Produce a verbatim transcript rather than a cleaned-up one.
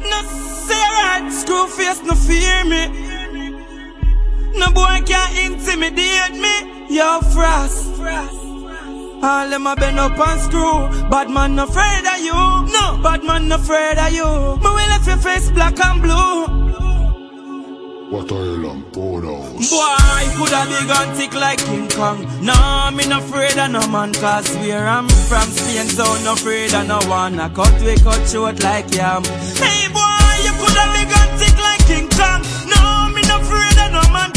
No say right, screw face, no fear me. No boy can't intimidate me. Yo, Frost. All them a bend up and screw. Bad man no afraid of you. No, bad man no afraid of you. Me will left your face black and blue. What are you long house? Boy, coulda big and thick like King Kong. Nah, me no afraid of no man. Cause where I'm from, Spain zone, no afraid of no one. I cut we cut short like yam. Hey boy, you coulda big and thick like King Kong. Nah, me no afraid of no man.